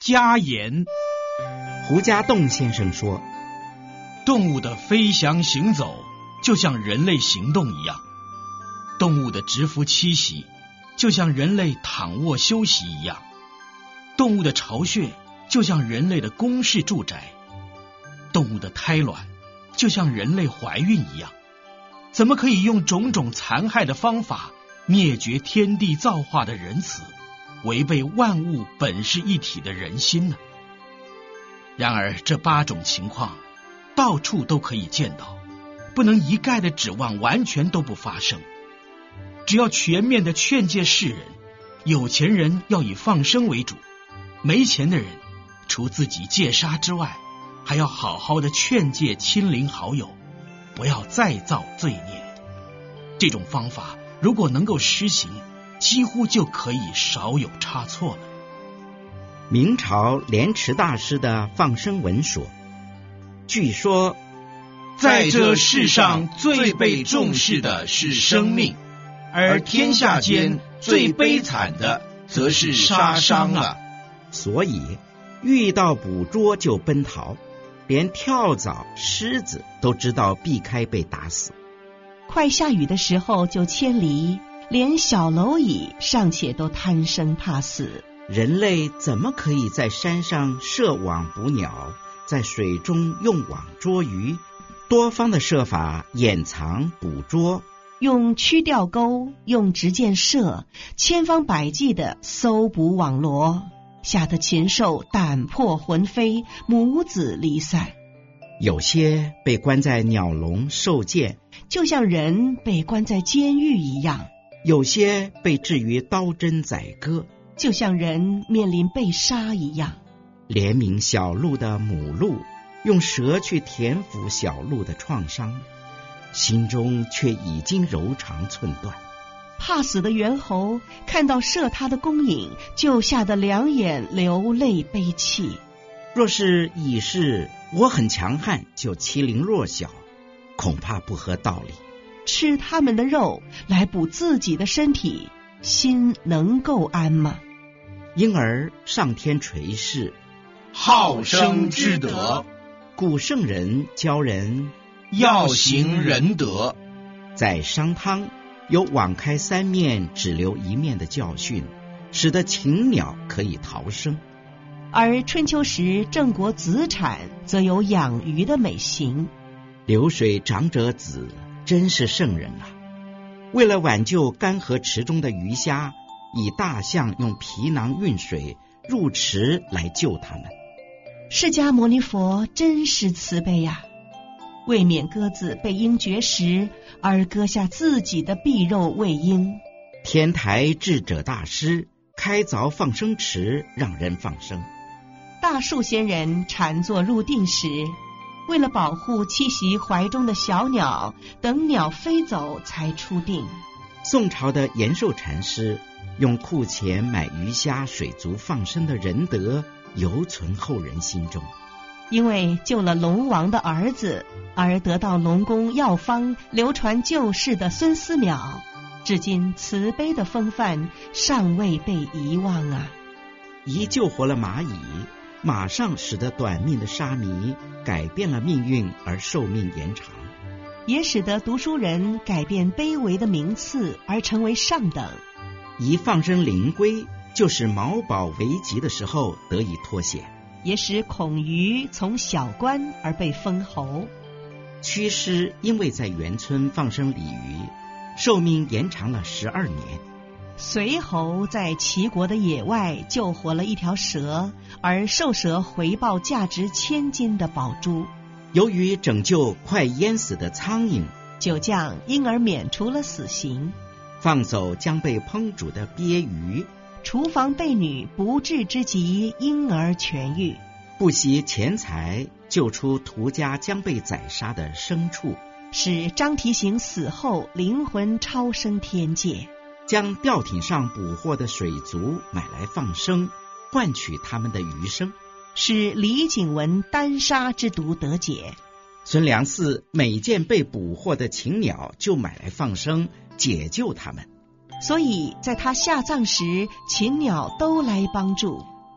家言。 胡家栋先生说， 动物的飞翔行走就像人类行动一样，动物的蛰伏栖息就像人类躺卧休息一样，动物的巢穴就像人类的宫室住宅，动物的胎卵就像人类怀孕一样，怎么可以用种种残害的方法灭绝天地造化的仁慈，违背万物本是一体的人心呢？然而这8种情况到处都可以见到，不能一概的指望完全都不发生。只要全面的劝诫世人，有钱人要以放生为主，没钱的人除自己戒杀之外，还要好好的劝诫亲邻好友，不要再造罪孽。这种方法如果能够施行，几乎就可以少有差错了。 明朝莲池大师的放生文说，据说在这世上最被重视的是生命，而天下间最悲惨的则是杀伤啊。 所以遇到捕捉就奔逃，连跳蚤、虱子都知道避开被打死。 快下雨的时候就迁离，连小蝼蚁尚且都贪生怕死。 人类怎么可以在山上设网捕鸟，在水中用网捉鱼，多方的设法掩藏捕捉， 用曲钓钩，用直箭射，千方百计的搜捕网罗，吓得禽兽胆破魂飞，母子离散。 有些被关在鸟笼受箭， 就像人被关在监狱一样； 有些被置于刀针宰割， 就像人面临被杀一样。 怜悯小鹿的母鹿，用蛇去填补小鹿的创伤，心中却已经柔肠寸断。 怕死的猿猴看到射他的公影，就吓得两眼流泪悲泣。 若是以是我很强悍就欺凌弱小，恐怕不合道理。 吃他们的肉来补自己的身体，心能够安吗？ 因而上天垂示好生之德， 古圣人教人要行仁德。 在商汤有网开3面只留1面的教训，使得禽鸟可以逃生。 而春秋时郑国子产则有养鱼的美行。 流水长者子，真是圣人啊！为了挽救干涸池中的鱼虾，以大象用皮囊运水入池来救他们。 释迦牟尼佛真是慈悲呀！为免鸽子被鹰绝食，而割下自己的臂肉喂鹰。 天台智者大师开凿放生池，让人放生。 大树仙人禅坐入定时，为了保护栖息怀中的小鸟，等鸟飞走才出定。 宋朝的延寿禅师用库钱买鱼虾水族放生的仁德，犹存后人心中。 因为救了龙王的儿子，而得到龙宫药方流传旧世的孙思邈，至今慈悲的风范尚未被遗忘啊！ 一救活了蚂蚁，马上使得短命的沙弥改变了命运而寿命延长， 也使得读书人改变卑微的名次而成为上等。 一放生灵龟，就使毛宝为疾的时候得以脱险， 也使孔瑜从小官而被封侯。 屈师因为在原村放生鲤鱼，寿命延长了12年。 随侯在齐国的野外救活了一条蛇，而受蛇回报价值1000金的宝珠。 由于拯救快淹死的苍蝇， 酒匠因而免除了死刑。 放走将被烹煮的鳖鱼， 厨房婢女不治之疾因而痊愈。 不惜钱财救出屠家将被宰杀的牲畜， 使张提刑死后灵魂超升天界。 将钓艇上捕获的水族买来放生，换取他们的余生， 使李景文单杀之毒得解。 孙良嗣每见被捕获的禽鸟就买来放生，解救他们。 所以在他下葬时，禽鸟都来帮助。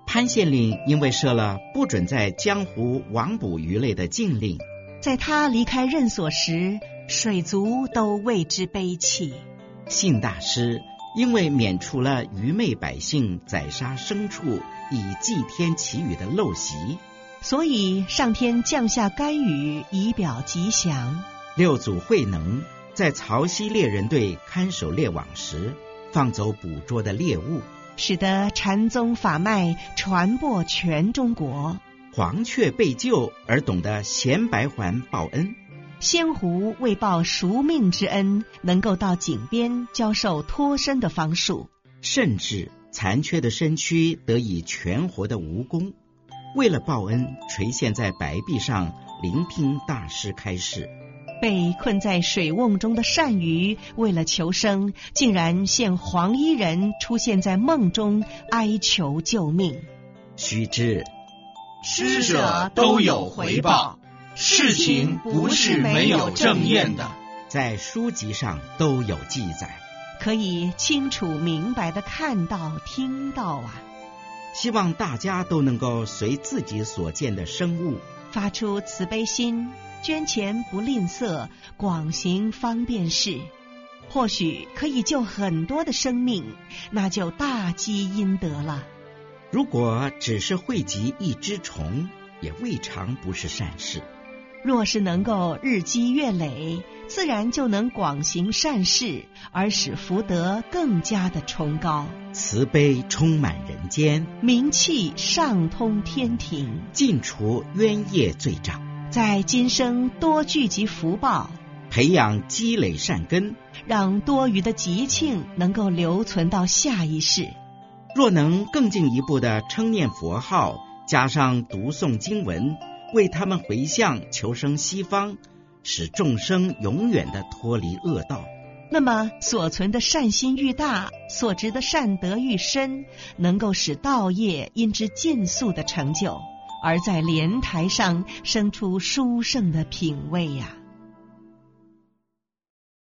潘县令因为设了不准在江湖网捕鱼类的禁令， 在他离开任所时，水族都为之悲泣。 信大师因为免除了愚昧百姓宰杀牲畜以祭天祈雨的陋习， 所以上天降下甘雨以表吉祥。 六祖慧能在曹溪猎人队看守猎网时，放走捕捉的猎物， 使得禅宗法脉传播全中国。 黄雀被救而懂得衔白环报恩， 仙狐为报赎命之恩，能够到井边教授脱身的方术， 甚至残缺的身躯得以全活的蜈蚣，为了报恩垂陷在白壁上聆听大师开示。 被困在水瓮中的鳝鱼，为了求生，竟然现黄衣人出现在梦中哀求救命。 须知施舍都有回报，事情不是没有正验的， 在书籍上都有记载， 可以清楚明白地看到听到啊。 希望大家都能够随自己所见的生物发出慈悲心，捐钱不吝啬，广行方便事，或许可以救很多的生命，那就大积阴德了。 如果只是惠及一只虫，也未尝不是善事。 若是能够日积月累，自然就能广行善事，而使福德更加的崇高， 慈悲充满人间， 名气上通天庭， 尽除冤业罪障， 在今生多聚集福报， 培养积累善根， 让多余的吉庆能够留存到下一世。 若能更进一步的称念佛号，加上读诵经文，为他们回向求生西方，使众生永远的脱离恶道， 那么所存的善心愈大，所值的善德愈深，能够使道业因之尽速的成就，而在莲台上生出殊胜的品位呀。